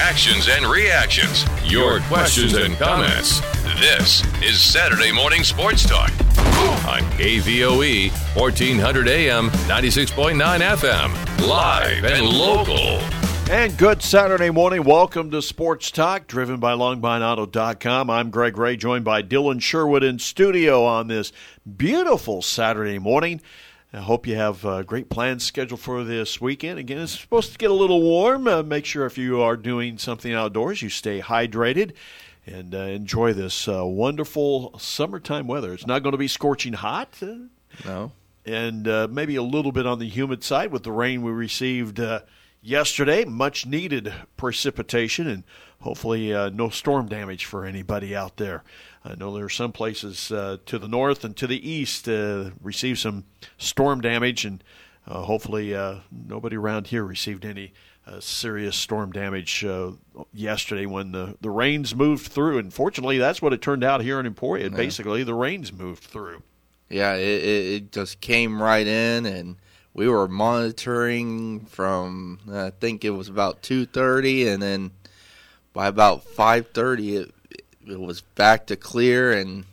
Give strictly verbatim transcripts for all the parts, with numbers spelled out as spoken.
actions and reactions, your questions and comments. This is Saturday Morning Sports Talk on K V O E, fourteen hundred A M, ninety-six point nine F M, live and local. And good Saturday morning. Welcome to Sports Talk, driven by long vine auto dot com. I'm Greg Ray, joined by Dylan Sherwood in studio on this beautiful Saturday morning. I hope you have uh, great plans scheduled for this weekend. Again, it's supposed to get a little warm. Uh, make sure if you are doing something outdoors, you stay hydrated and uh, enjoy this uh, wonderful summertime weather. It's not going to be scorching hot. Uh, no. And uh, maybe a little bit on the humid side with the rain we received uh, yesterday. Much needed precipitation, and hopefully uh, no storm damage for anybody out there. I know there are some places uh, to the north and to the east uh, received some storm damage, and uh, hopefully uh, nobody around here received any uh, serious storm damage uh, yesterday when the, the rains moved through. And fortunately, that's what it turned out here in Emporia. Yeah. Basically, the rains moved through. Yeah, it, it just came right in, and we were monitoring from, I think it was about two thirty, and then by about five thirty, it it was back to clear, and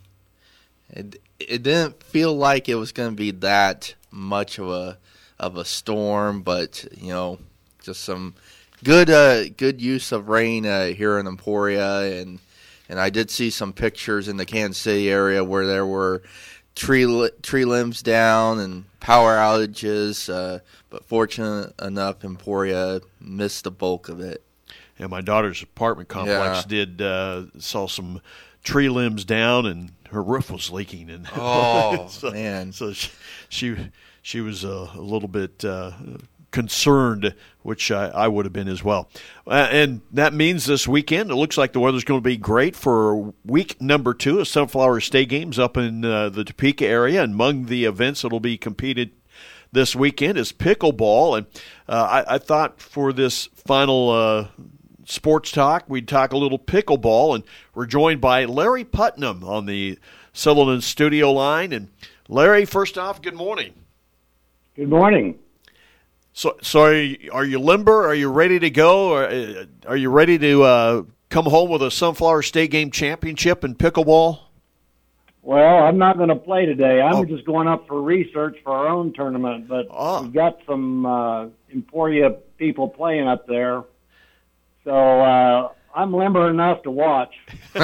it it didn't feel like it was going to be that much of a of a storm, but you know, just some good uh, good use of rain uh, here in Emporia, and and I did see some pictures in the Kansas City area where there were tree tree limbs down and power outages, uh, but fortunate enough, Emporia missed the bulk of it. And my daughter's apartment complex yeah. did uh, saw some tree limbs down, and her roof was leaking. And oh so, man! So she she, she was uh, a little bit uh, concerned, which I, I would have been as well. Uh, and that means this weekend it looks like the weather's going to be great for week number two of Sunflower State Games up in uh, the Topeka area. And among the events that will be competed this weekend is pickleball. And uh, I, I thought for this final uh, Sports Talk, we'd talk a little pickleball, and we're joined by Larry Putnam on the Sutherland studio line. And Larry, first off, good morning. Good morning. So, so are you, are you limber? Are you ready to go? Or, uh, are you ready to uh, come home with a Sunflower State Game championship in pickleball? Well, I'm not going to play today. I'm oh. just going up for research for our own tournament, but oh. we've got some uh, Emporia people playing up there. So uh, I'm limber enough to watch.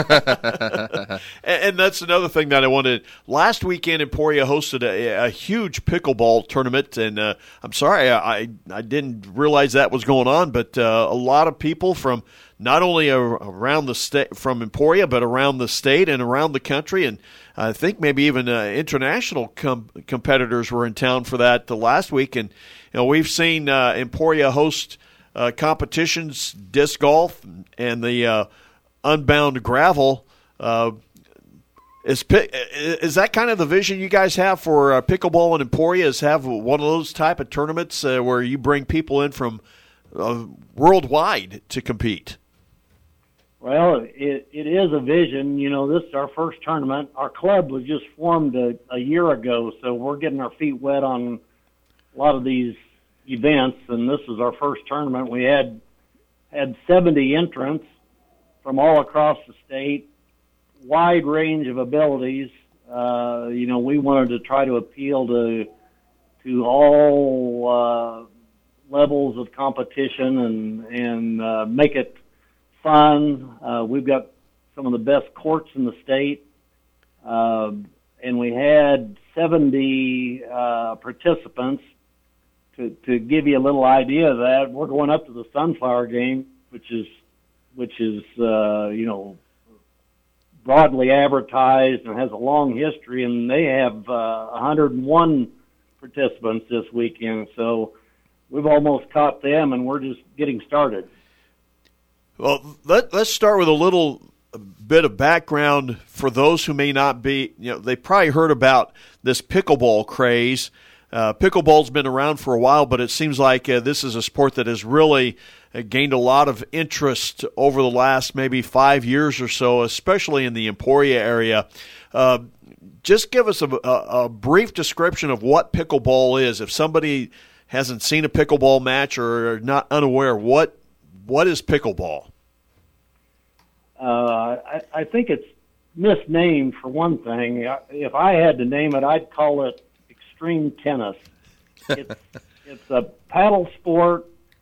and, and that's another thing that I wanted. Last weekend, Emporia hosted a, a huge pickleball tournament, and uh, I'm sorry I, I didn't realize that was going on, but uh, a lot of people from not only around the state, from Emporia, but around the state and around the country, and I think maybe even uh, international com- competitors were in town for that the last week. And you know, we've seen uh, Emporia host Uh, competitions, disc golf, and the uh, unbound gravel. Uh, is is that kind of the vision you guys have for uh, pickleball in Emporia? Is have one of those type of tournaments uh, where you bring people in from uh, worldwide to compete? Well, it, it is a vision. You know, this is our first tournament. Our club was just formed a, a year ago, so we're getting our feet wet on a lot of these events, and this is our first tournament. We had had seventy entrants from all across the state, wide range of abilities. Uh, you know, we wanted to try to appeal to to all uh, levels of competition and and uh, make it fun. Uh, we've got some of the best courts in the state, uh, and we had seventy uh, participants. To, to give you a little idea of that, we're going up to the Sunflower game, which is, which is uh, you know, broadly advertised and has a long history, and they have uh, one hundred one participants this weekend. So we've almost caught them, and we're just getting started. Well, let, let's start with a little bit of background for those who may not be, you know, they probably heard about this pickleball craze. Uh, pickleball's been around for a while, but it seems like uh, this is a sport that has really uh, gained a lot of interest over the last maybe five years or so, especially in the Emporia area. Uh, just give us a, a, a brief description of what pickleball is. If somebody hasn't seen a pickleball match or are not unaware, what what is pickleball? Uh, I, I think it's misnamed for one thing. If I had to name it, I'd call it extreme tennis. It's, it's a paddle sport,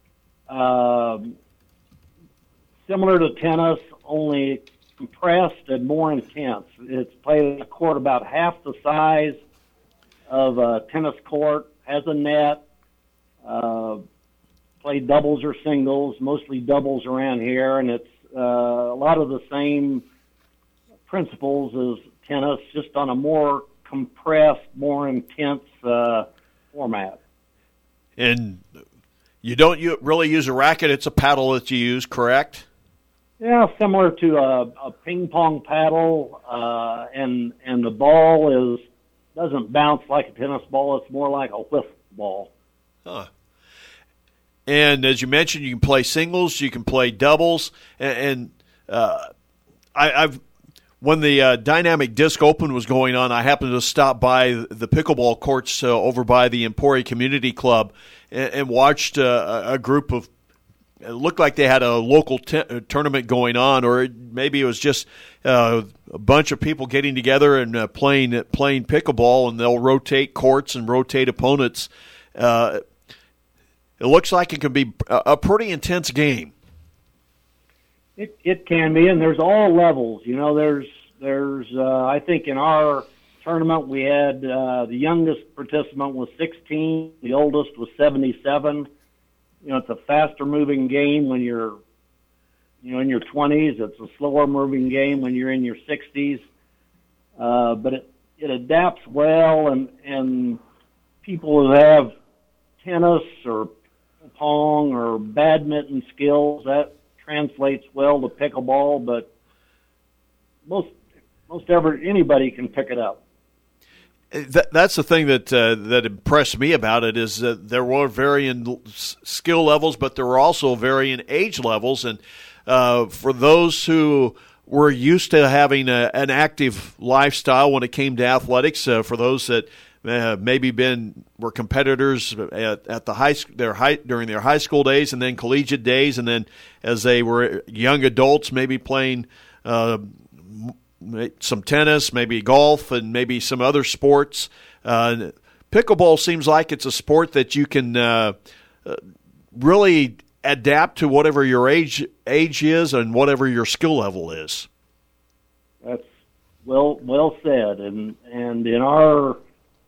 um, similar to tennis, only compressed and more intense. It's played on a court about half the size of a tennis court, has a net, uh, played doubles or singles, mostly doubles around here, and it's uh, a lot of the same principles as tennis, just on a more compressed, more intense uh, format. And you don't you really use a racket, it's a paddle that you use, correct? Yeah, similar to a, a ping pong paddle, uh, and and the ball is doesn't bounce like a tennis ball. It's more like a wiffle ball. Huh. And as you mentioned, you can play singles, you can play doubles, and, and uh, I, I've when the uh, Dynamic Disc Open was going on, I happened to stop by the pickleball courts uh, over by the Emporia Community Club and, and watched uh, a group of. It looked like they had a local t- tournament going on, or maybe it was just uh, a bunch of people getting together and uh, playing playing pickleball, and they'll rotate courts and rotate opponents. Uh, it looks like it can be a, a pretty intense game. It it can be, and there's all levels. You know, there's there's uh, I think in our tournament we had uh, the youngest participant was sixteen, the oldest was seventy-seven. You know, it's a faster moving game when you're, you know, in your twenties. It's a slower moving game when you're in your sixties. Uh, but it, it adapts well, and, and people who have tennis or pong or badminton skills, that translates well to pickleball, but most, most ever, anybody can pick it up. That, that's the thing that uh, that impressed me about it is that there were varying skill levels, but there were also varying age levels. And uh, for those who were used to having a, an active lifestyle when it came to athletics, uh, for those that uh, maybe been were competitors at, at the high their high during their high school days, and then collegiate days, and then as they were young adults, maybe playing. Uh, some tennis, maybe golf, and maybe some other sports. Uh, pickleball seems like it's a sport that you can uh, uh, really adapt to whatever your age age is and whatever your skill level is. That's well well said. And and in our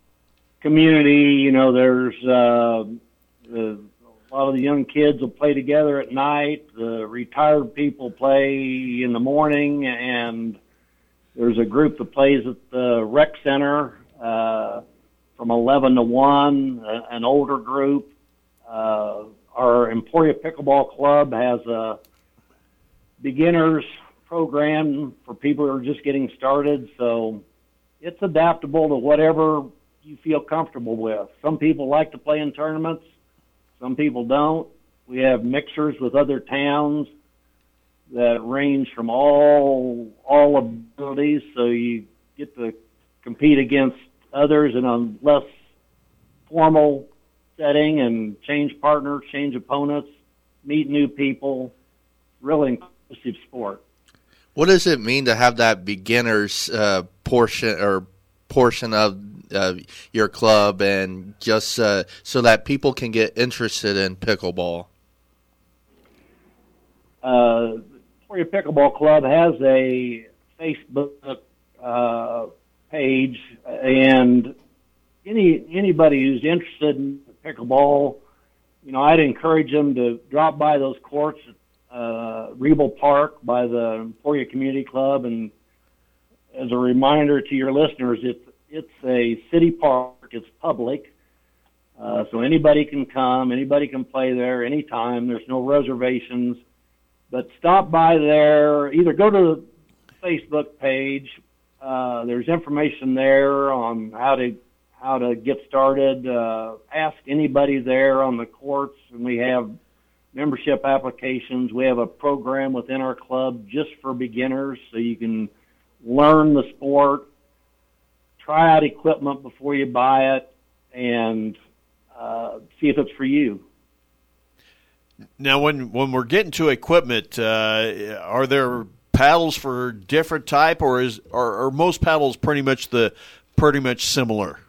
community, you know, there's uh, the, a lot of the young kids will play together at night. The retired people play in the morning, and there's a group that plays at the rec center uh, from eleven to one, uh, an older group. Uh, our Emporia Pickleball Club has a beginners program for people who are just getting started, so it's adaptable to whatever you feel comfortable with. Some people like to play in tournaments. Some people don't. We have mixers with other towns that range from all all abilities, so you get to compete against others in a less formal setting and change partners, change opponents, meet new people. Really inclusive sport. What does it mean to have that beginners uh, portion or portion of uh, your club, and just uh, so that people can get interested in pickleball? Uh, Emporia Pickleball Club has a Facebook uh, page, and any anybody who's interested in pickleball, you know, I'd encourage them to drop by those courts at uh, Rebel Park by the Emporia Community Club. And as a reminder to your listeners, it's it's a city park. It's public, uh, so anybody can come, anybody can play there anytime. There's no reservations. But stop by there, either go to the Facebook page. Uh, there's information there on how to how to get started. Uh, ask anybody there on the courts, and we have membership applications. We have a program within our club just for beginners, so you can learn the sport, try out equipment before you buy it, and uh, see if it's for you. Now, when when we're getting to equipment, uh, are there paddles for different type, or is are, are most paddles pretty much the pretty much similar?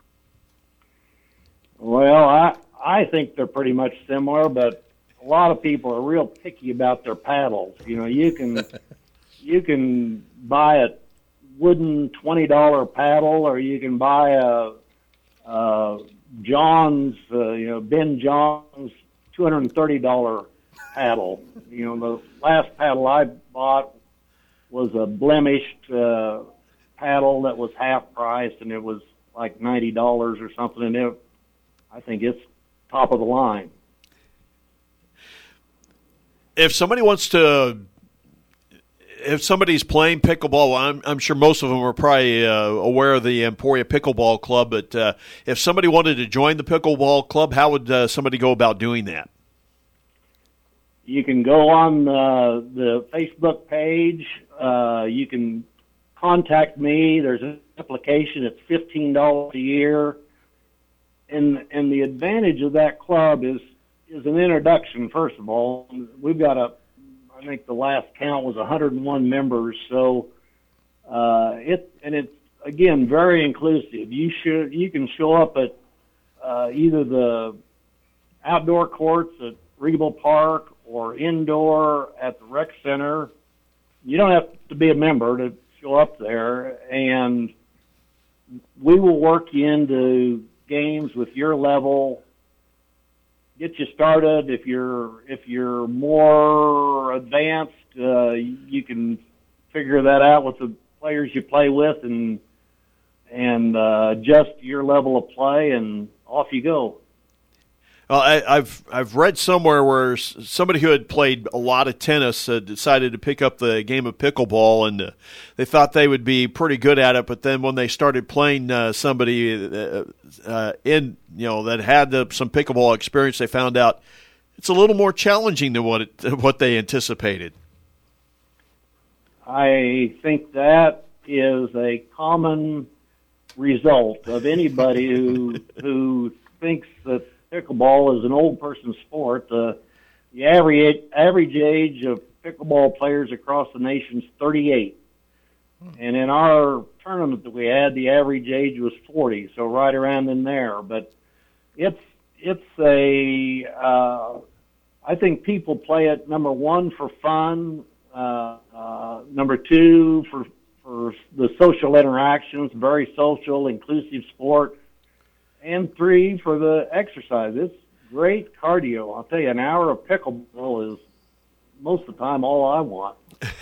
Well, I I think they're pretty much similar, but a lot of people are real picky about their paddles. You know, you can you can buy a wooden twenty dollar paddle, or you can buy a, a John's, uh, you know, Ben John's two hundred and thirty dollar paddle. You know, the last paddle I bought was a blemished uh, paddle that was half price, and it was like ninety dollars or something. And it, I think it's top of the line. If somebody wants to, if somebody's playing pickleball, I'm, I'm sure most of them are probably uh, aware of the Emporia Pickleball Club, but uh, if somebody wanted to join the Pickleball Club, how would uh, somebody go about doing that? You can go on uh, the Facebook page. Uh, you can contact me. There's an application. It's fifteen dollars a year. And and the advantage of that club is is an introduction, first of all. We've got a, I think the last count was one hundred and one members. So uh, it and it's, again, very inclusive. You should you can show up at uh, either the outdoor courts at Regal Park or indoor at the rec center. You don't have to be a member to show up there, and we will work you into games with your level, get you started. If you're if you're more advanced, uh, you can figure that out with the players you play with, and and uh, adjust your level of play, and off you go. Well, I, I've I've read somewhere where somebody who had played a lot of tennis uh, decided to pick up the game of pickleball, and uh, they thought they would be pretty good at it. But then when they started playing uh, somebody uh, uh, in you know that had uh, some pickleball experience, they found out it's a little more challenging than what it, what they anticipated. I think that is a common result of anybody who who thinks that pickleball is an old person sport. Uh, the average average age of pickleball players across the nation is thirty-eight, and in our tournament that we had, the average age was forty, so right around in there. But it's it's a uh, I think people play it, number one, for fun, uh, uh, number two, for for the social interactions, very social, inclusive sport. And three, for the exercise. It's great cardio. I'll tell you, an hour of pickleball is most of the time all I want.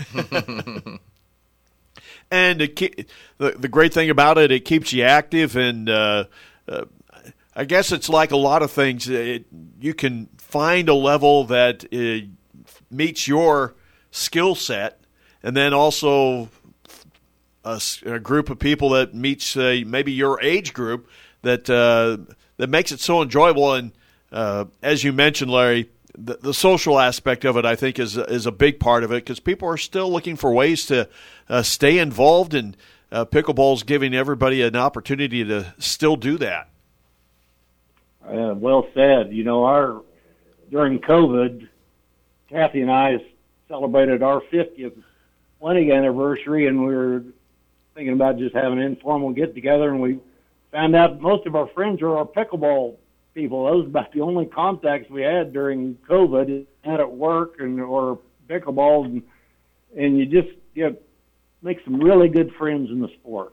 And it, the the great thing about it, it keeps you active, and uh, uh, I guess it's like a lot of things. It, you can find a level that uh, meets your skill set, and then also a, a group of people that meets uh, maybe your age group. That uh, that makes it so enjoyable, and uh, as you mentioned, Larry, the, the social aspect of it, I think, is is a big part of it, because people are still looking for ways to uh, stay involved, and uh, pickleball's giving everybody an opportunity to still do that. Uh, well said. You know, our during COVID, Kathy and I celebrated our fiftieth wedding anniversary, and we were thinking about just having an informal get together, and we found out most of our friends are our pickleball people. Those were about the only contacts we had during COVID, had at work and or pickleball, and, and you just you know, make some really good friends in the sport.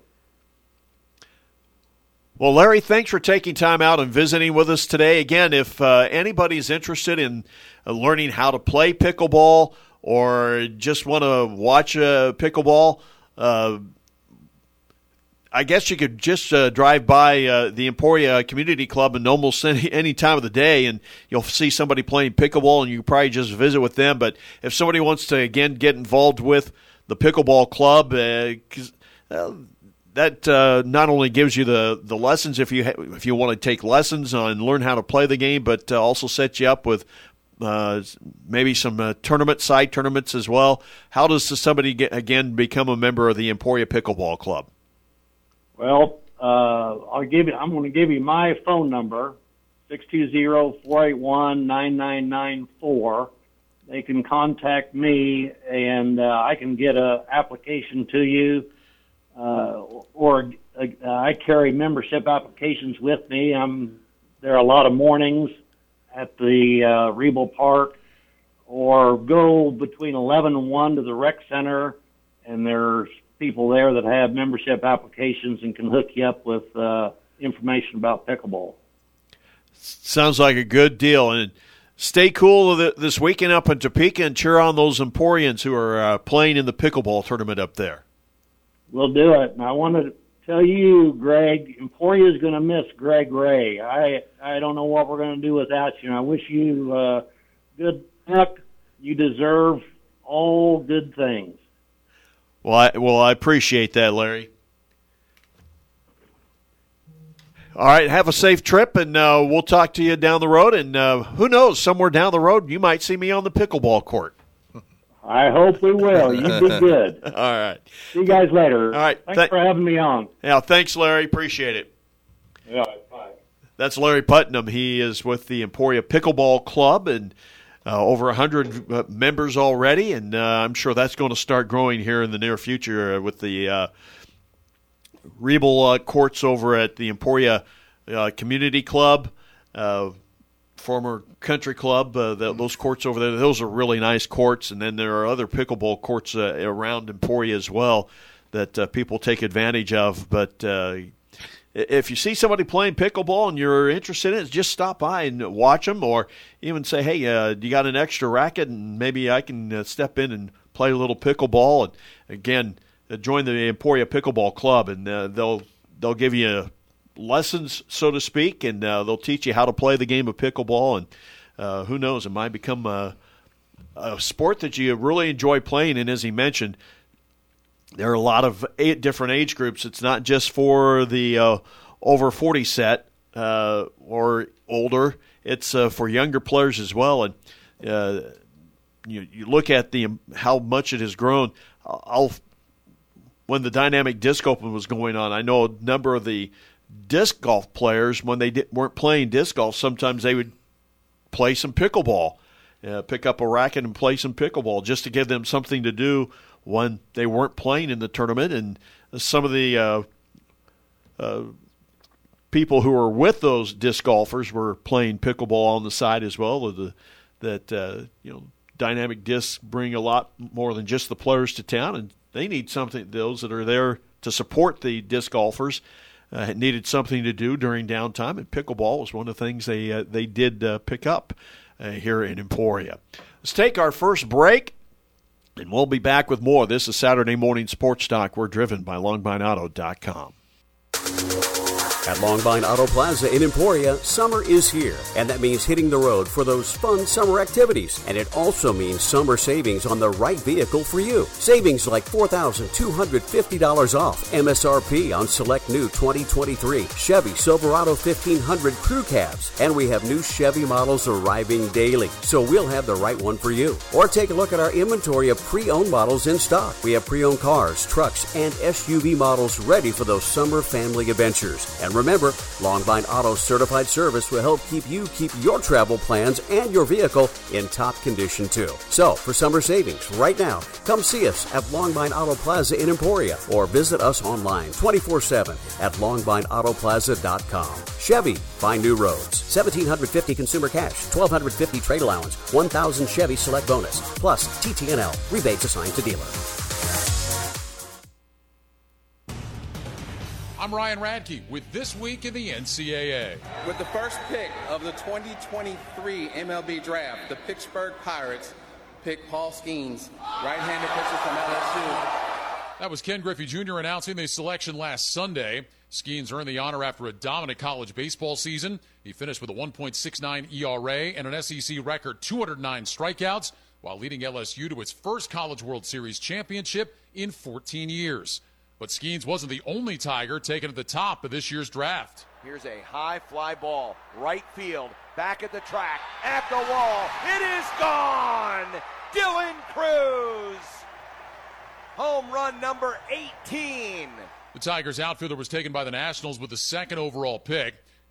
Well, Larry, thanks for taking time out and visiting with us today. Again, if uh, anybody's interested in uh, learning how to play pickleball or just want to watch uh, pickleball, uh, I guess you could just uh, drive by uh, the Emporia Community Club in almost any, any time of the day, and you'll see somebody playing pickleball, and you can probably just visit with them. But if somebody wants to, again, get involved with the pickleball club, uh, 'cause, uh, that uh, not only gives you the, the lessons if you ha- if you want to take lessons and learn how to play the game, but uh, also sets you up with uh, maybe some uh, tournament side tournaments as well. How does somebody get, again become a member of the Emporia Pickleball Club? Well, uh, I'll give you. I'm going to give you my phone number: six two zero, four eight one, nine nine nine four. they can contact me, and uh, I can get a application to you. Uh, or uh, I carry membership applications with me. I'm there are a lot of mornings at the uh, Rebel Park, or go between eleven and one to the rec center, and there's people there that have membership applications and can hook you up with uh, information about pickleball. Sounds like a good deal. And stay cool this weekend up in Topeka and cheer on those Emporians who are uh, playing in the pickleball tournament up there. We'll do it. And I want to tell you, Greg, Emporia is going to miss Greg Ray. I I don't know what we're going to do without you. And I wish you uh, good luck. You deserve all good things. Well, I, well, I appreciate that, Larry. All right, have a safe trip, and uh, we'll talk to you down the road. And uh, who knows, somewhere down the road, you might see me on the pickleball court. I hope we will. You be good. All right. See you guys later. All right. Thanks Th- for having me on. Yeah, thanks, Larry. Appreciate it. Yeah, bye. That's Larry Putnam. He is with the Emporia Pickleball Club, and Uh, over one hundred uh, members already, and uh, I'm sure that's going to start growing here in the near future uh, with the uh, Rebel uh, courts over at the Emporia uh, Community Club, uh, former country club. Uh, the, those courts over there, those are really nice courts, and then there are other pickleball courts uh, around Emporia as well that uh, people take advantage of. But uh, if you see somebody playing pickleball and you're interested in it, just stop by and watch them, or even say, hey, uh, you got an extra racket, and maybe I can uh, step in and play a little pickleball. And again, uh, join the Emporia Pickleball Club, and uh, they'll they'll give you lessons, so to speak, and uh, they'll teach you how to play the game of pickleball. And uh, who knows, it might become a, a sport that you really enjoy playing. And as he mentioned, there are a lot of eight different age groups. It's not just for the uh, over forty set uh, or older. It's uh, for younger players as well. And uh, you, you look at the how much it has grown. I'll, when the Dynamic Disc Open was going on, I know a number of the disc golf players, when they di- weren't playing disc golf, sometimes they would play some pickleball, uh, pick up a racket and play some pickleball just to give them something to do when they weren't playing in the tournament. And some of the uh, uh, people who were with those disc golfers were playing pickleball on the side as well. The, that uh, you know, Dynamic Discs bring a lot more than just the players to town, and they need something. Those that are there to support the disc golfers uh, needed something to do during downtime, and pickleball was one of the things they uh, they did uh, pick up uh, here in Emporia. Let's take our first break. And we'll be back with more. This is Saturday Morning Sports Talk. We're driven by Longbine Auto dot com. At Longbine Auto Plaza in Emporia, summer is here, and that means hitting the road for those fun summer activities. And it also means summer savings on the right vehicle for you. Savings like four thousand two hundred fifty dollars off M S R P on select new twenty twenty-three Chevy Silverado fifteen hundred crew cabs. And we have new Chevy models arriving daily, so we'll have the right one for you. Or take a look at our inventory of pre-owned models in stock. We have pre-owned cars, trucks, and S U V models ready for those summer family adventures. And remember, Longbine Auto Certified Service will help keep you keep your travel plans and your vehicle in top condition too. So, for summer savings right now, come see us at Longbine Auto Plaza in Emporia, or visit us online twenty-four seven at longbine auto plaza dot com. Chevy, find new roads. seventeen fifty consumer cash, twelve fifty trade allowance, one thousand Chevy Select bonus, plus T T N L rebates assigned to dealer. I'm Ryan Radke with This Week in the N C double A. With the first pick of the twenty twenty-three M L B Draft, the Pittsburgh Pirates pick Paul Skeens, right-handed pitcher from L S U. That was Ken Griffey Junior announcing the selection last Sunday. Skeens earned the honor after a dominant college baseball season. He finished with a one point six nine E R A and an S E C record two hundred nine strikeouts, while leading L S U to its first College World Series championship in fourteen years. But Skeens wasn't the only Tiger taken at the top of this year's draft. Here's a high fly ball, right field, back at the track, at the wall. It is gone! Dylan Crews! Home run number eighteen. The Tigers outfielder was taken by the Nationals with the second overall pick.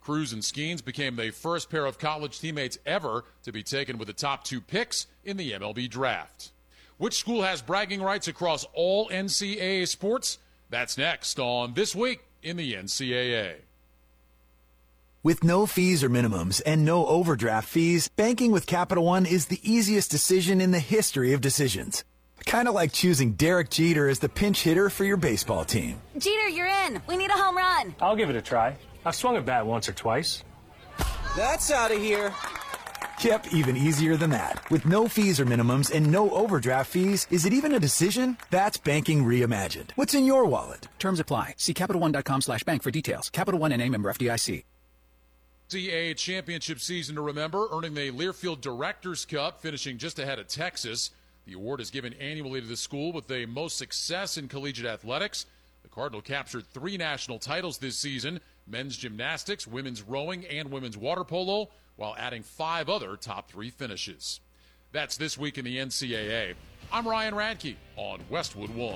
Cruz and Skeens became the first pair of college teammates ever to be taken with the top two picks in the M L B draft. Which school has bragging rights across all N C double A sports? That's next on This Week in the N C double A. With no fees or minimums and no overdraft fees, banking with Capital One is the easiest decision in the history of decisions. Kind of like choosing Derek Jeter as the pinch hitter for your baseball team. Jeter, you're in. We need a home run. I'll give it a try. I've swung a bat once or twice. That's out of here. Yep, even easier than that. With no fees or minimums and no overdraft fees, is it even a decision? That's banking reimagined. What's in your wallet? Terms apply. See Capital One dot com slash bank for details. Capital One N A member F D I C. N C double A championship season to remember, earning the Learfield Directors Cup, finishing just ahead of Texas. The award is given annually to the school with the most success in collegiate athletics. The Cardinal captured three national titles this season: men's gymnastics, women's rowing, and women's water polo, while adding five other top three finishes. That's This Week in the N C double A. I'm Ryan Radke on Westwood One.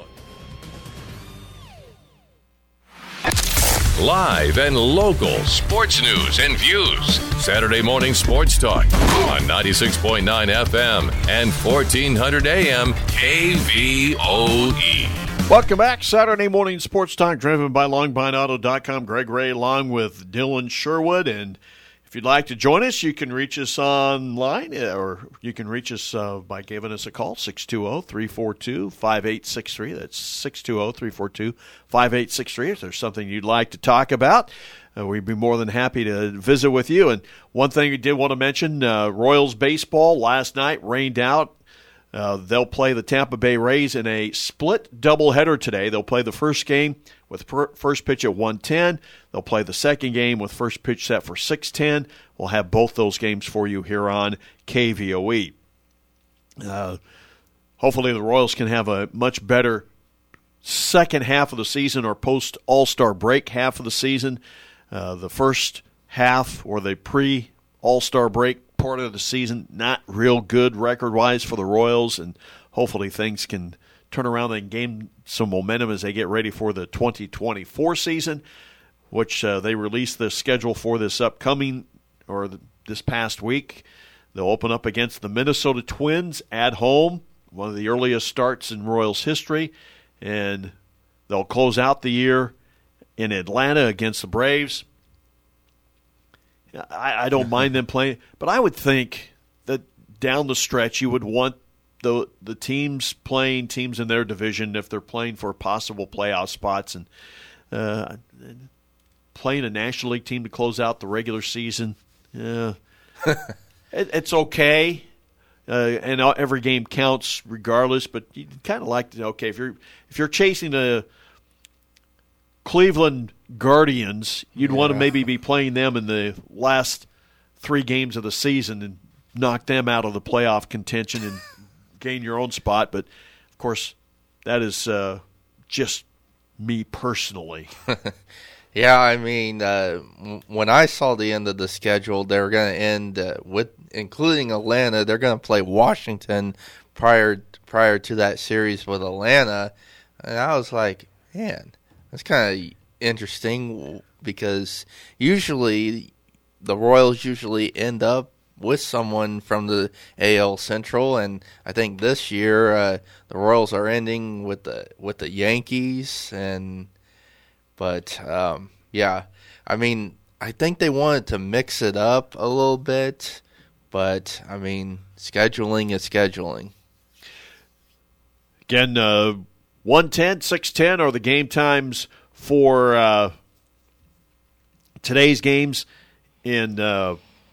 Live and local sports news and views. Saturday morning sports talk on ninety-six point nine F M and fourteen hundred A M K V O E. Welcome back. Saturday morning sports talk driven by long vine auto dot com. Greg Ray along with Dylan Sherwood. And if you'd like to join us, you can reach us online, or you can reach us uh, by giving us a call, six two zero, three four two, five eight six three. That's six two zero, three four two, five eight six three. If there's something you'd like to talk about, uh, we'd be more than happy to visit with you. And one thing we did want to mention, uh, Royals baseball last night rained out. Uh, they'll play the Tampa Bay Rays in a split doubleheader today. They'll play the first game with per- first pitch at one ten. They'll play the second game with first pitch set for six ten. We'll have both those games for you here on K V O E. Uh, hopefully the Royals can have a much better second half of the season, or post-All-Star break half of the season. Uh, the first half, or the pre-All-Star break part of the season, not real good record-wise for the Royals, and hopefully things can turn around and gain some momentum as they get ready for the twenty twenty-four season, which uh, they released the schedule for this upcoming, or the, this past week. They'll open up against the Minnesota Twins at home, one of the earliest starts in Royals history, and they'll close out the year in Atlanta against the Braves. I, I don't mind them playing, but I would think that down the stretch you would want the the teams playing teams in their division, if they're playing for possible playoff spots, and uh, playing a National League team to close out the regular season. Yeah, it, it's okay, uh, and every game counts regardless. But you kind of like to know, okay, if you're if you're chasing a Cleveland Guardians, you'd yeah. want to maybe be playing them in the last three games of the season and knock them out of the playoff contention and gain your own spot. But, of course, that is uh, just me personally. Yeah, I mean, uh, when I saw the end of the schedule, they were going to end uh, with, including Atlanta, they're going to play Washington prior prior to that series with Atlanta. And I was like, man, that's kind of interesting, because usually the Royals usually end up with someone from the A L Central, and I think this year uh, the Royals are ending with the with the Yankees. And but um, yeah, I mean, I think they wanted to mix it up a little bit, but I mean, scheduling is scheduling. Again, uh, one ten, six ten are the game times for uh, today's games in uh,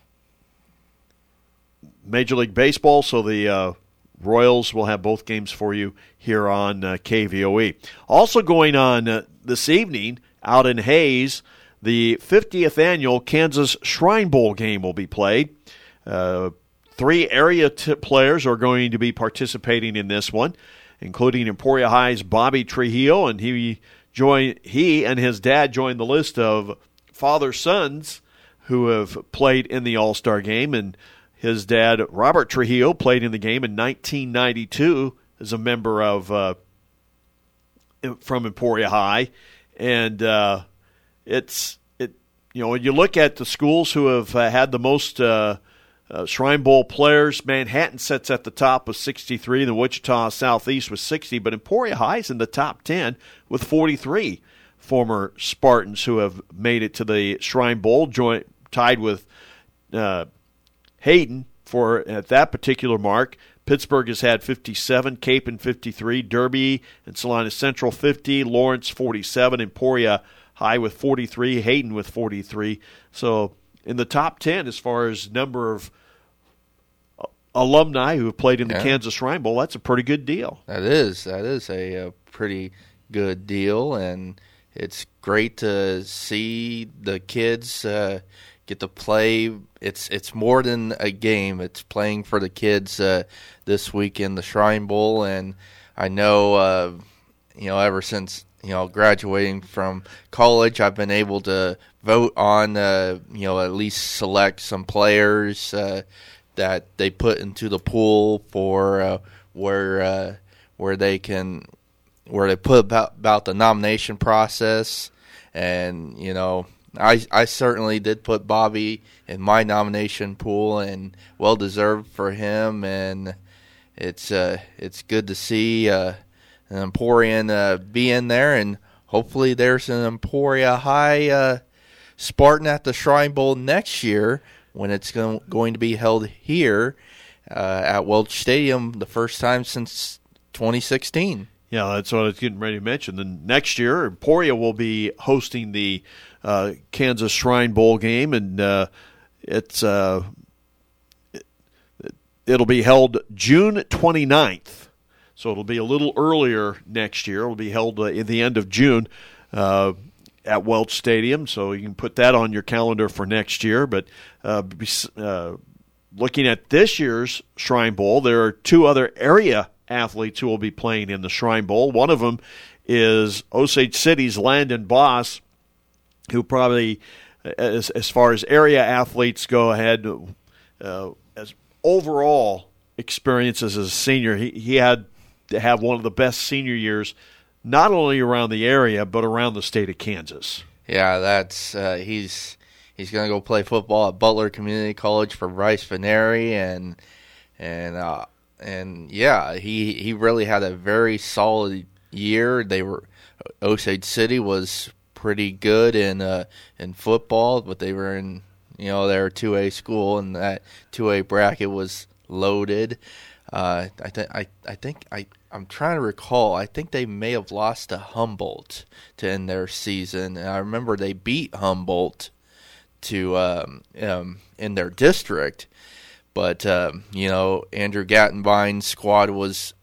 Major League Baseball. So the uh, Royals will have both games for you here on uh, K V O E. Also going on uh, this evening out in Hayes, the fiftieth annual Kansas Shrine Bowl game will be played. Uh, three area t- players are going to be participating in this one, including Emporia High's Bobby Trujillo, and he joined. He and his dad joined the list of father-sons who have played in the All-Star game. And his dad, Robert Trujillo, played in the game in nineteen ninety-two as a member of uh, from Emporia High, and uh, it's it you know, when you look at the schools who have uh, had the most uh, uh, Shrine Bowl players, Manhattan sits at the top with sixty-three, and the Wichita Southeast with sixty, but Emporia High's in the top ten with forty-three former Spartans who have made it to the Shrine Bowl, joint, tied with uh, Hayden for at that particular mark. Pittsburgh has had fifty-seven, Capon fifty-three, Derby and Salina Central fifty, Lawrence forty-seven, Emporia High with forty-three, Hayden with forty-three. So in the top ten as far as number of alumni who have played in the yeah. Kansas Shrine Bowl, that's a pretty good deal. That is. That is a, a pretty good deal, and it's great to see the kids uh, get to play. It's it's more than a game. It's playing for the kids uh, this week in the Shrine Bowl, and I know, uh, you know, ever since you know graduating from college, I've been able to vote on, uh, you know, at least select some players uh, that they put into the pool for uh, where uh, where they can where they put about about the nomination process, and you know. I, I certainly did put Bobby in my nomination pool, and well deserved for him. And it's uh, it's good to see uh, an Emporian uh, be in there, and hopefully there's an Emporia High uh, Spartan at the Shrine Bowl next year when it's go- going to be held here uh, at Welch Stadium, the first time since twenty sixteen. Yeah, that's what I was getting ready to mention. The next year, Emporia will be hosting the uh, Kansas Shrine Bowl game, and uh, it's uh, it, it'll be held June twenty-ninth. So it'll be a little earlier next year. It'll be held uh, at the end of June uh, at Welch Stadium, so you can put that on your calendar for next year. But uh, uh, looking at this year's Shrine Bowl, there are two other area athletes who will be playing in the Shrine Bowl. One of them is Osage City's Landon Boss, who probably, as as far as area athletes go ahead, uh, as overall experiences as a senior, he, he had to have one of the best senior years, not only around the area, but around the state of Kansas. Yeah, that's uh, he's he's going to go play football at Butler Community College for Bryce Veneri, and and uh, and yeah, he he really had a very solid year. They were Osage City was pretty good in uh, in football, but they were in you know they're a two A school, and that two A bracket was loaded. Uh, I think I I think I I'm trying to recall. I think they may have lost to Humboldt to end their season. And I remember they beat Humboldt to um, um, in their district, but um, you know Andrew Gattenbein's squad was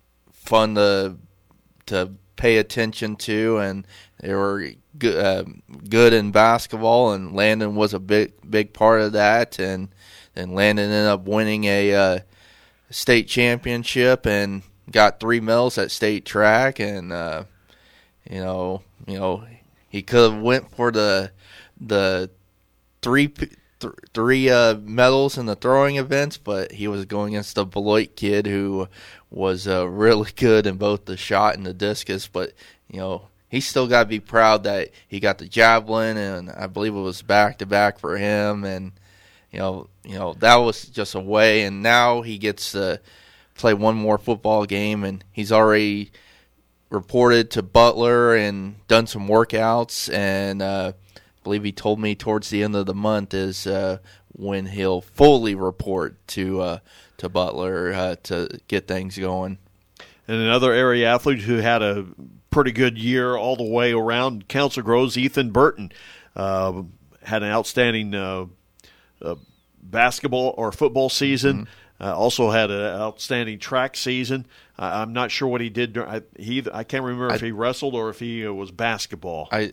fun to to pay attention to, and they were good, uh, good in basketball, and Landon was a big big part of that, and and Landon ended up winning a uh, state championship and got three medals at state track, and uh, you know you know he could have went for the the three th- three uh, medals in the throwing events, but he was going against a Beloit kid who was uh, really good in both the shot and the discus. But you know he still got to be proud that he got the javelin, and I believe it was back to back for him. And you know you know that was just a way. And now he gets to play one more football game, and he's already reported to Butler and done some workouts, and uh, I believe he told me towards the end of the month is uh, when he'll fully report to uh, to Butler uh, to get things going. And another area athlete who had a pretty good year all the way around, Council Grove's Ethan Burton, uh, had an outstanding uh, uh, basketball or football season. Mm-hmm. Uh, also had an outstanding track season. Uh, I'm not sure what he did. I, he I can't remember I, if he wrestled or if he uh, was basketball. I,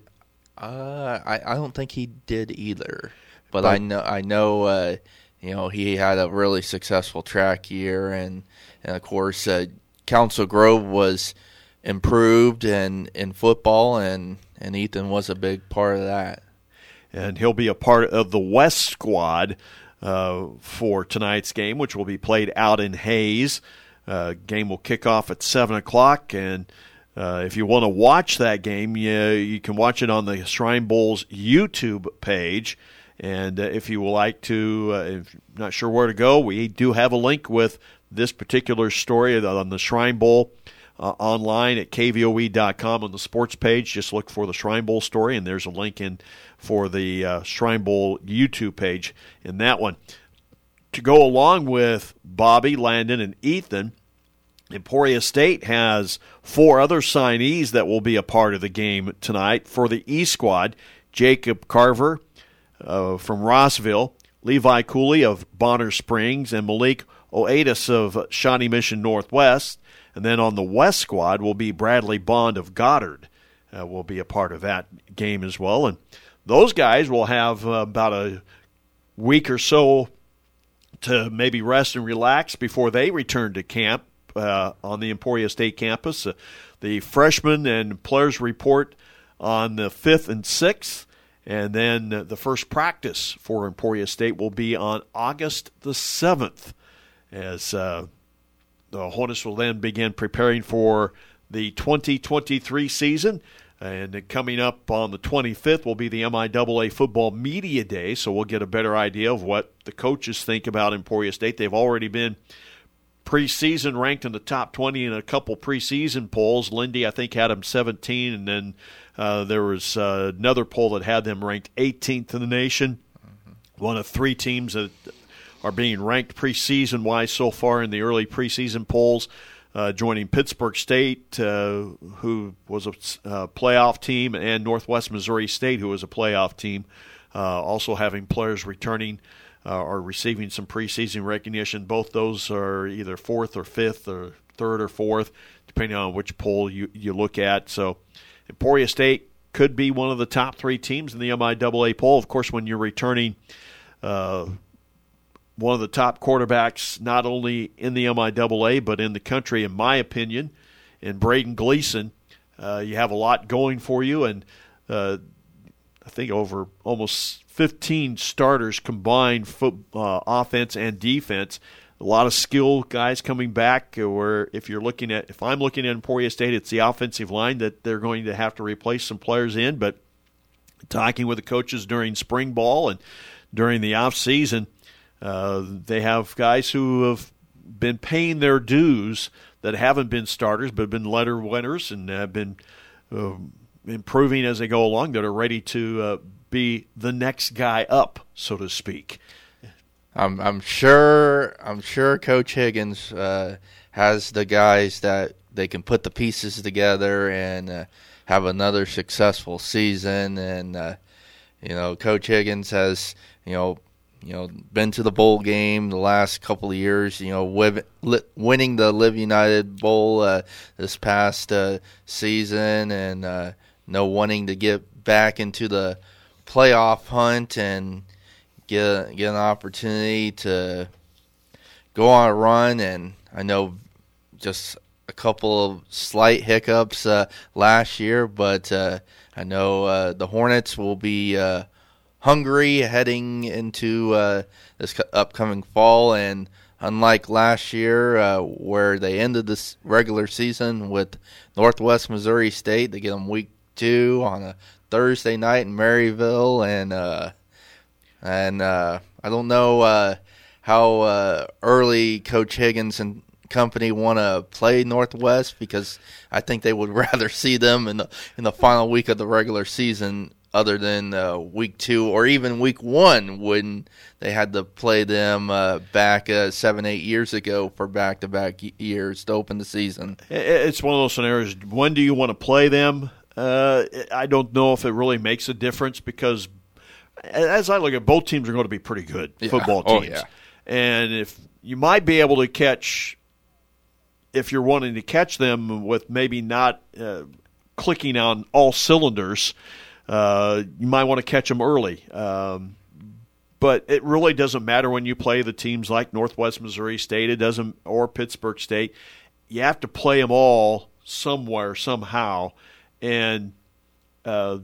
uh, I I don't think he did either. But, but I know I know uh, you know he had a really successful track year, and, and of course uh, Council Grove was improved in, in football, and, and Ethan was a big part of that. And he'll be a part of the West squad Uh, for tonight's game, which will be played out in Hayes. Uh, game will kick off at seven o'clock, and Uh, if you want to watch that game, you, you can watch it on the Shrine Bowl's YouTube page. And uh, if you would like to, uh, if you're not sure where to go, we do have a link with this particular story on the Shrine Bowl uh, online at K V O E dot com on the sports page. Just look for the Shrine Bowl story, and there's a link in for the uh, Shrine Bowl YouTube page in that one. To go along with Bobby, Landon, and Ethan, Emporia State has four other signees that will be a part of the game tonight. For the E squad, Jacob Carver uh, from Rossville, Levi Cooley of Bonner Springs, and Malik Oatis of Shawnee Mission Northwest. And then on the West squad will be Bradley Bond of Goddard uh, will be a part of that game as well. And those guys will have uh, about a week or so to maybe rest and relax before they return to camp. Uh, on the Emporia State campus. Uh, the freshmen and players report on the fifth and sixth, and then uh, the first practice for Emporia State will be on August the seventh, as uh, the Hornets will then begin preparing for the twenty twenty-three season. And coming up on the twenty-fifth will be the M I A A Football Media Day, so we'll get a better idea of what the coaches think about Emporia State. They've already been preseason ranked in the top twenty in a couple preseason polls. Lindy, I think, had them seventeen, and then uh, there was uh, another poll that had them ranked eighteenth in the nation. Mm-hmm. One of three teams that are being ranked preseason-wise so far in the early preseason polls, uh, joining Pittsburgh State, uh, who was a uh, playoff team, and Northwest Missouri State, who was a playoff team, uh, also having players returning Uh, are receiving some preseason recognition. Both those are either fourth or fifth or third or fourth, depending on which poll you, you look at. So Emporia State could be one of the top three teams in the M I A A poll. Of course, when you're returning uh, one of the top quarterbacks, not only in the M I A A, but in the country, in my opinion, in Braden Gleason, uh, you have a lot going for you. And uh, I think over almost fifteen starters combined, foot, uh, offense and defense. A lot of skilled guys coming back. Where if you're looking at, if I'm looking at Emporia State, it's the offensive line that they're going to have to replace some players in. But talking with the coaches during spring ball and during the off season, uh, they have guys who have been paying their dues that haven't been starters, but have been letter winners and have been uh, improving as they go along. That are ready to Uh, be the next guy up, so to speak. I'm I'm sure I'm sure Coach Higgins uh, has the guys that they can put the pieces together and uh, have another successful season. And uh, you know, Coach Higgins has you know you know been to the bowl game the last couple of years. You know, win, li, winning the Live United Bowl uh, this past uh, season, and uh, know wanting to get back into the playoff hunt and get get an opportunity to go on a run. And I know just a couple of slight hiccups uh, last year, but uh, I know uh, the Hornets will be uh, hungry heading into uh, this upcoming fall. And unlike last year, uh, where they ended this regular season with Northwest Missouri State, they get them week two on a Thursday night in Maryville, and uh, and uh, I don't know uh, how uh, early Coach Higgins and company want to play Northwest, because I think they would rather see them in the in the final week of the regular season, other than uh, week two or even week one when they had to play them uh, back uh, seven eight years ago for back to back years to open the season. It's one of those scenarios. When do you want to play them? Uh, I don't know if it really makes a difference, because as I look at, both teams are going to be pretty good yeah. football teams. Oh, yeah. And if you might be able to catch, if you're wanting to catch them with maybe not uh, clicking on all cylinders, uh, you might want to catch them early. Um, but it really doesn't matter when you play the teams like Northwest Missouri State, it doesn't, or Pittsburgh State. You have to play them all somewhere, somehow. And uh,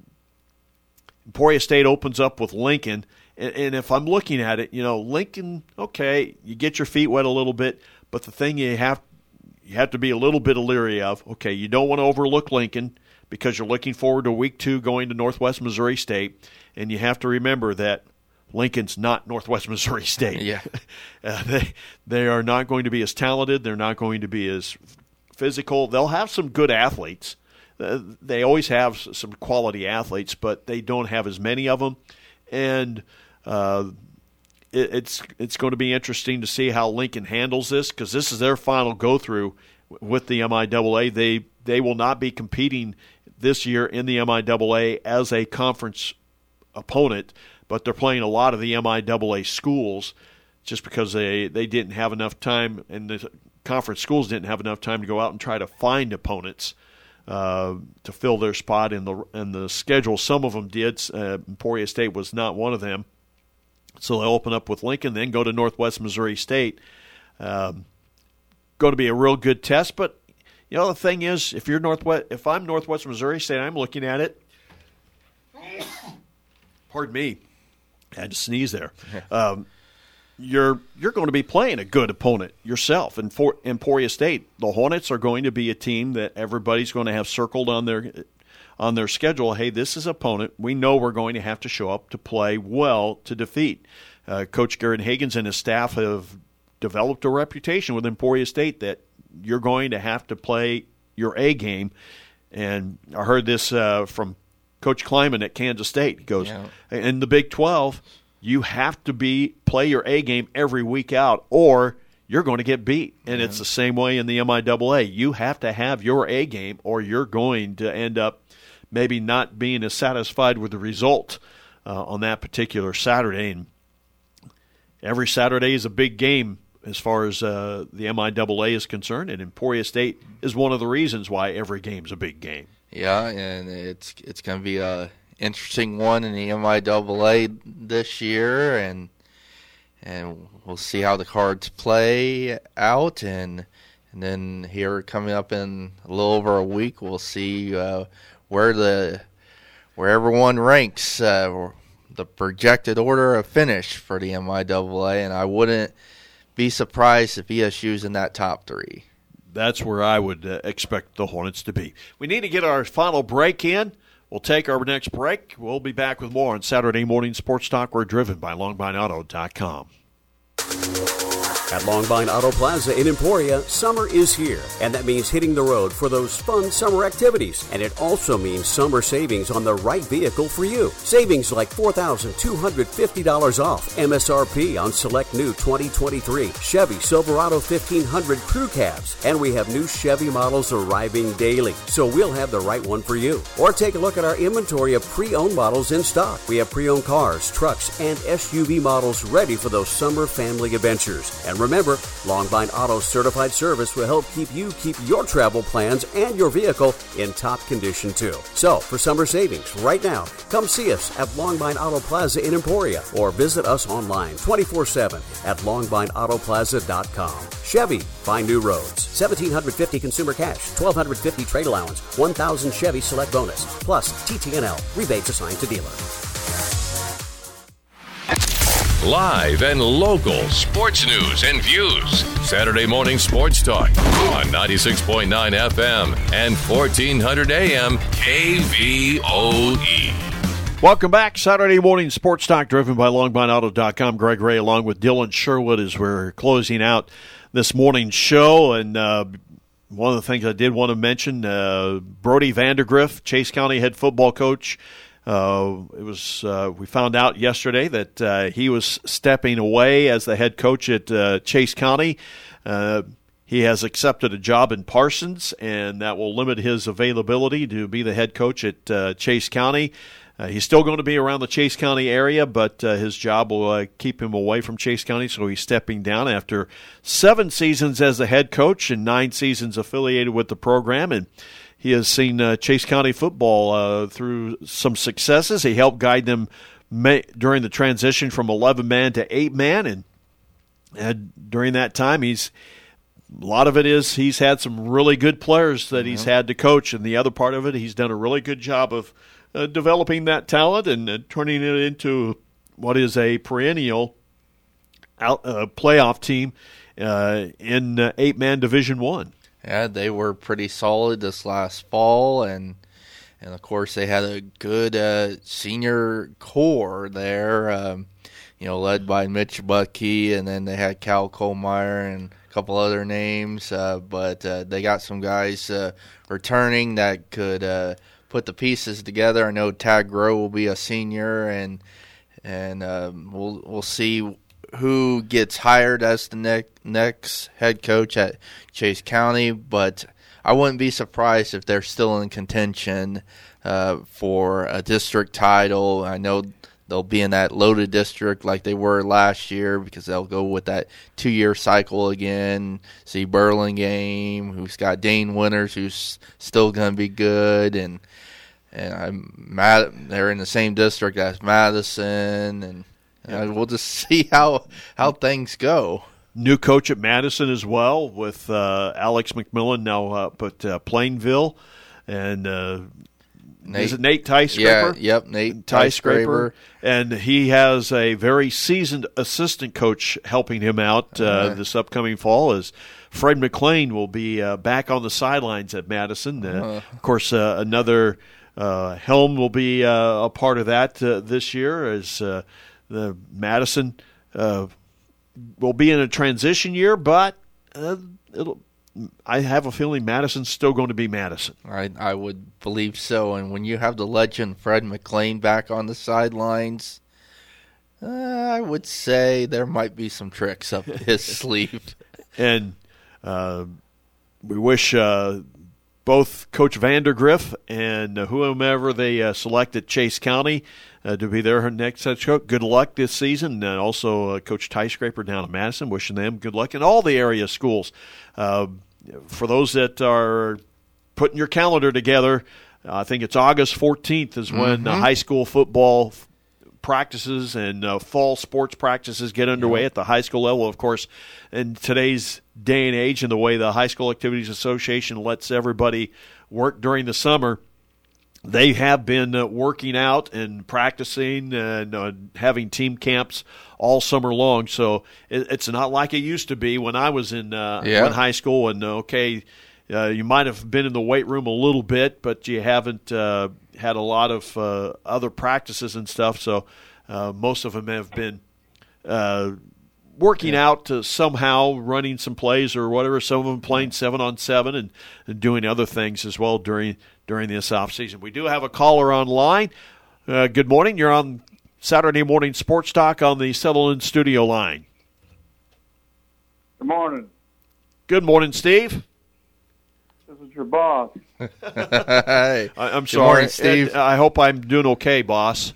Emporia State opens up with Lincoln. And, and if I'm looking at it, you know, Lincoln, okay, you get your feet wet a little bit, but the thing you have you have to be a little bit leery of. Okay, you don't want to overlook Lincoln because you're looking forward to week two going to Northwest Missouri State, and you have to remember that Lincoln's not Northwest Missouri State. Yeah, uh, they they are not going to be as talented. They're not going to be as physical. They'll have some good athletes. Uh, they always have some quality athletes, but they don't have as many of them. And uh, it, it's it's going to be interesting to see how Lincoln handles this, because this is their final go through with the M I A A. They they will not be competing this year in the M I A A as a conference opponent, but they're playing a lot of the M I A A schools just because they, they didn't have enough time, and the conference schools didn't have enough time to go out and try to find opponents uh, to fill their spot in the in the schedule. Some of them did. Uh, Emporia State was not one of them. So they'll open up with Lincoln, then go to Northwest Missouri State. Um, going to be a real good test, but you know the thing is, if you're Northwest, if I'm Northwest Missouri State, I'm looking at it. Pardon me, I had to sneeze there. Um, you're you're going to be playing a good opponent yourself, and for Emporia State, the Hornets are going to be a team that everybody's going to have circled on their on their schedule. Hey, this is an opponent we know we're going to have to show up to play well to defeat. Uh, Coach Garrett Higgins and his staff have developed a reputation with Emporia State that you're going to have to play your A game. And I heard this uh, from Coach Kleiman at Kansas State. He goes, yeah. In the Big twelve, you have to be play your A game every week out, or you're going to get beat. And yeah. It's the same way in the M I A A. You have to have your A game, or you're going to end up maybe not being as satisfied with the result uh, on that particular Saturday. And every Saturday is a big game as far as uh, the M I A A is concerned, and Emporia State is one of the reasons why every game's a big game. Yeah, and it's it's going to be a interesting one in the M I A A this year, and and we'll see how the cards play out, and and then here coming up in a little over a week, we'll see uh, where the where everyone ranks, uh, the projected order of finish for the M I A A, and I wouldn't be surprised if E S U's in that top three. That's where I would uh, expect the Hornets to be. We need to get our final break in. We'll take our next break. We'll be back with more on Saturday Morning Sports Talk. We're driven by Longbine Auto dot com. At Longbine Auto Plaza in Emporia, summer is here, and that means hitting the road for those fun summer activities. And it also means summer savings on the right vehicle for you. Savings like four thousand two hundred fifty dollars off M S R P on select new twenty twenty-three Chevy Silverado fifteen hundred crew cabs. And we have new Chevy models arriving daily, so we'll have the right one for you. Or take a look at our inventory of pre-owned models in stock. We have pre-owned cars, trucks, and S U V models ready for those summer family adventures. And remember, Longbine Auto Certified Service will help keep you keep your travel plans and your vehicle in top condition too. So, for summer savings right now, come see us at Longbine Auto Plaza in Emporia, or visit us online twenty-four seven at longbine auto plaza dot com. Chevy, find new roads. one thousand seven hundred fifty consumer cash, one thousand two hundred fifty trade allowance, one thousand Chevy Select bonus, plus T T N L rebates assigned to dealer. Live and local sports news and views. Saturday Morning Sports Talk on ninety-six point nine F M and fourteen hundred A M K V O E. Welcome back. Saturday Morning Sports Talk, driven by longbine auto dot com. Greg Ray along with Dylan Sherwood as we're closing out this morning's show. And uh, one of the things I did want to mention, uh, Brody Vandergriff, Chase County head football coach. Uh, it was uh, we found out yesterday that uh, he was stepping away as the head coach at uh, Chase County. Uh, he has accepted a job in Parsons, and that will limit his availability to be the head coach at uh, Chase County. Uh, he's still going to be around the Chase County area, but uh, his job will uh, keep him away from Chase County, so he's stepping down after seven seasons as the head coach and nine seasons affiliated with the program. And he has seen uh, Chase County football uh, through some successes. He helped guide them may, during the transition from eleven-man to eight-man, and, and during that time, he's a lot of it is he's had some really good players that he's had to coach, and the other part of it, he's done a really good job of uh, developing that talent and uh, turning it into what is a perennial out, uh, playoff team uh, in uh, eight-man Division One. Yeah, they were pretty solid this last fall, and and of course they had a good uh, senior core there, um, you know, led by Mitch Buckey, and then they had Cal Kohlmeyer and a couple other names, uh, but uh, they got some guys uh, returning that could uh, put the pieces together. I know Tag Groh will be a senior, and and um, we'll we'll see who gets hired as the ne- next head coach at Chase County, but I wouldn't be surprised if they're still in contention uh, for a district title. I know they'll be in that loaded district like they were last year because they'll go with that two-year cycle again. See Burlingame, who's got Dane Winters, who's still going to be good, and and I'm mad they're in the same district as Madison, and Uh, we'll just see how how things go. New coach at Madison as well with uh, Alex McMillan now up at uh, Plainville. And uh, Nate, is it Nate Tyscraper? Yeah, yep, Nate Tyscraper. And he has a very seasoned assistant coach helping him out uh, uh, this upcoming fall as Fred McLean will be uh, back on the sidelines at Madison. Uh, uh, of course, uh, another uh, Helm will be uh, a part of that uh, this year as uh, The Madison uh, will be in a transition year, but uh, it'll. I have a feeling Madison's still going to be Madison. I I would believe so. And when you have the legend Fred McLean back on the sidelines, uh, I would say there might be some tricks up his sleeve. And uh, we wish uh, both Coach Vandergriff and uh, whomever they uh, select at Chase County Uh, to be their next head coach. Good luck this season. And also uh, Coach Tyscraper down at Madison, wishing them good luck in all the area schools. Uh, for those that are putting your calendar together, uh, I think it's August fourteenth is when mm-hmm. uh, high school football f- practices and uh, fall sports practices get underway yeah. at the high school level. Of course, in today's day and age and the way the High School Activities Association lets everybody work during the summer, they have been uh, working out and practicing and uh, having team camps all summer long. So it, it's not like it used to be when I was in, uh, yeah. in high school. And, uh, okay, uh, you might have been in the weight room a little bit, but you haven't uh, had a lot of uh, other practices and stuff. So uh, most of them have been uh, working yeah. out to somehow, running some plays or whatever. Some of them playing seven on seven and, and doing other things as well during during this off season. We do have a caller online. Uh, good morning. You're on Saturday Morning Sports Talk on the Settle-In Studio line. Good morning. Good morning, Steve. This is your boss. Hey. I, I'm Good sorry, morning, Steve. Ed, I hope I'm doing okay, boss.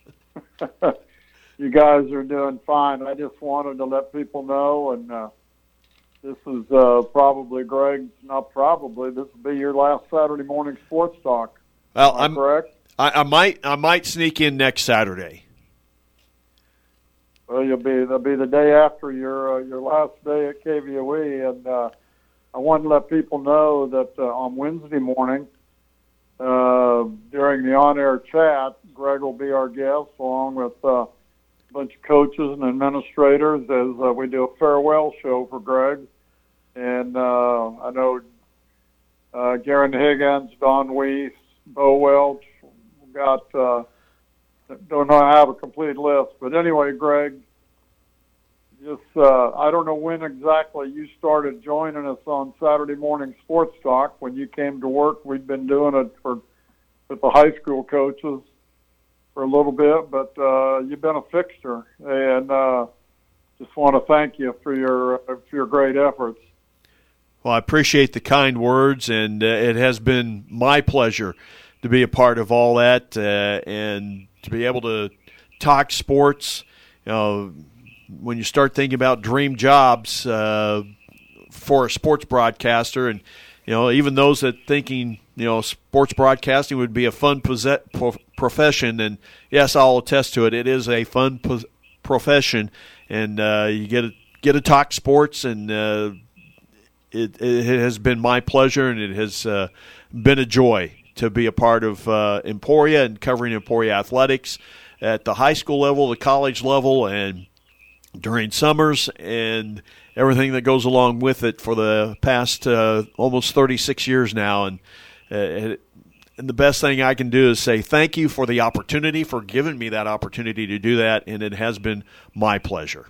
You guys are doing fine. I just wanted to let people know, and uh, this is uh, probably Greg. Not probably. This will be your last Saturday morning sports talk. Well, Am I I'm correct. I, I might I might sneak in next Saturday. Well, you'll be that'll be the day after your uh, your last day at K V O E, and uh, I wanted to let people know that uh, on Wednesday morning, uh, during the on-air chat, Greg will be our guest along with Uh, bunch of coaches and administrators as uh, we do a farewell show for Greg. And uh, I know uh, Garen Higgins, Don Weiss, Bo Welch, got, uh, don't know I have a complete list. But anyway, Greg, just uh, I don't know when exactly you started joining us on Saturday Morning Sports Talk. When you came to work, we'd been doing it for with the high school coaches for a little bit, but uh, you've been a fixture, and uh, just want to thank you for your for your great efforts. Well, I appreciate the kind words, and uh, it has been my pleasure to be a part of all that uh, and to be able to talk sports. You know, when you start thinking about dream jobs uh, for a sports broadcaster, and you know, even those that thinking, you know, sports broadcasting would be a fun possess- pro- profession, and yes, I'll attest to it. It is a fun po- profession, and uh, you get to, get to talk sports, and uh, it, it has been my pleasure, and it has uh, been a joy to be a part of uh, Emporia and covering Emporia athletics at the high school level, the college level, and during summers, and everything that goes along with it for the past uh, almost thirty-six years now. And, uh, and the best thing I can do is say thank you for the opportunity, for giving me that opportunity to do that, and it has been my pleasure.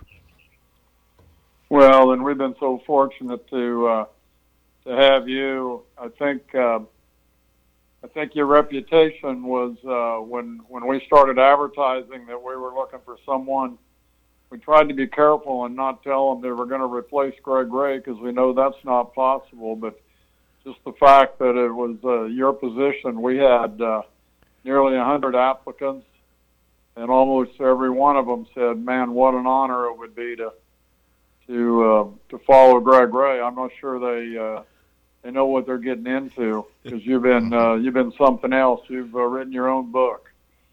Well, and we've been so fortunate to uh, to have you. I think uh, I think your reputation was uh, when when we started advertising that we were looking for someone. We tried to be careful and not tell them they were going to replace Greg Ray, because we know that's not possible. But just the fact that it was uh, your position, we had uh, nearly one hundred applicants, and almost every one of them said, "Man, what an honor it would be to to uh, to follow Greg Ray." I'm not sure they uh, they know what they're getting into, because you've been uh, you've been something else. You've uh, written your own book.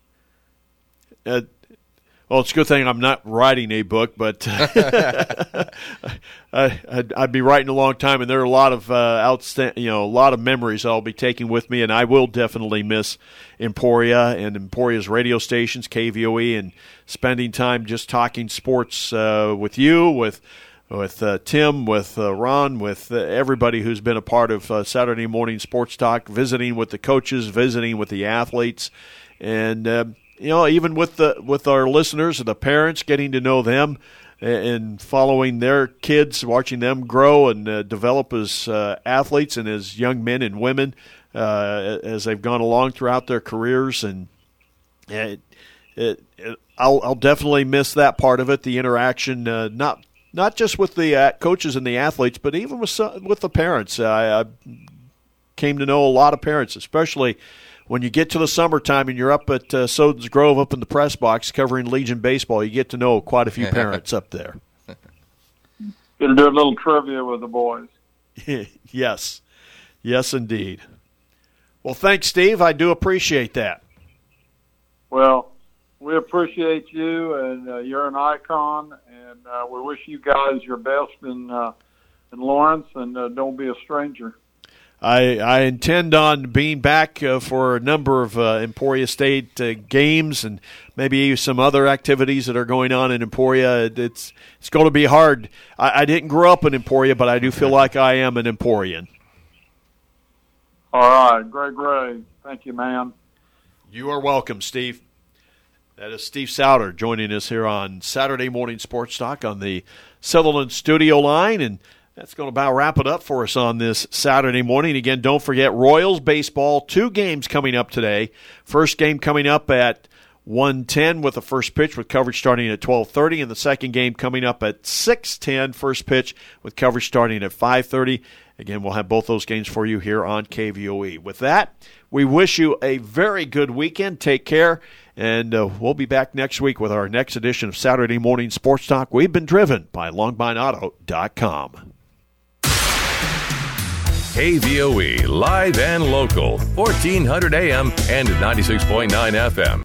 Uh, well, it's a good thing I'm not writing a book, but I, I'd, I'd be writing a long time, and there are a lot of uh, outstanding, you know, a lot of memories I'll be taking with me, and I will definitely miss Emporia and Emporia's radio stations, K V O E, and spending time just talking sports uh, with you, with with uh, Tim, with uh, Ron, with uh, everybody who's been a part of uh, Saturday Morning Sports Talk, visiting with the coaches, visiting with the athletes, and uh, you know, even with the with our listeners and the parents, getting to know them and following their kids, watching them grow and uh, develop as uh, athletes and as young men and women uh, as they've gone along throughout their careers. And it, it, it, I'll, I'll definitely miss that part of it, the interaction, uh, not not just with the uh, coaches and the athletes, but even with some, with the parents. Uh, I, I came to know a lot of parents, especially when you get to the summertime and you're up at uh, Soden's Grove up in the press box covering Legion baseball. You get to know quite a few parents up there. Going to do a little trivia with the boys. Yes. Yes, indeed. Well, thanks, Steve. I do appreciate that. Well, we appreciate you, and uh, you're an icon, and uh, we wish you guys your best in, uh, in Lawrence, and uh, don't be a stranger. I, I intend on being back uh, for a number of uh, Emporia State uh, games and maybe some other activities that are going on in Emporia. It's it's going to be hard. I, I didn't grow up in Emporia, but I do feel like I am an Emporian. All right. Greg Ray, thank you, man. You are welcome, Steve. That is Steve Souter joining us here on Saturday Morning Sports Talk on the Sutherland studio line, and that's going to about wrap it up for us on this Saturday morning. Again, don't forget Royals baseball, two games coming up today. First game coming up at one ten with the first pitch with coverage starting at twelve thirty, and the second game coming up at six ten, first pitch with coverage starting at five thirty. Again, we'll have both those games for you here on K V O E. With that, we wish you a very good weekend. Take care, and uh, we'll be back next week with our next edition of Saturday Morning Sports Talk. We've been driven by Longbine Auto dot com. K V O E, live and local, fourteen hundred A M and ninety-six point nine F M.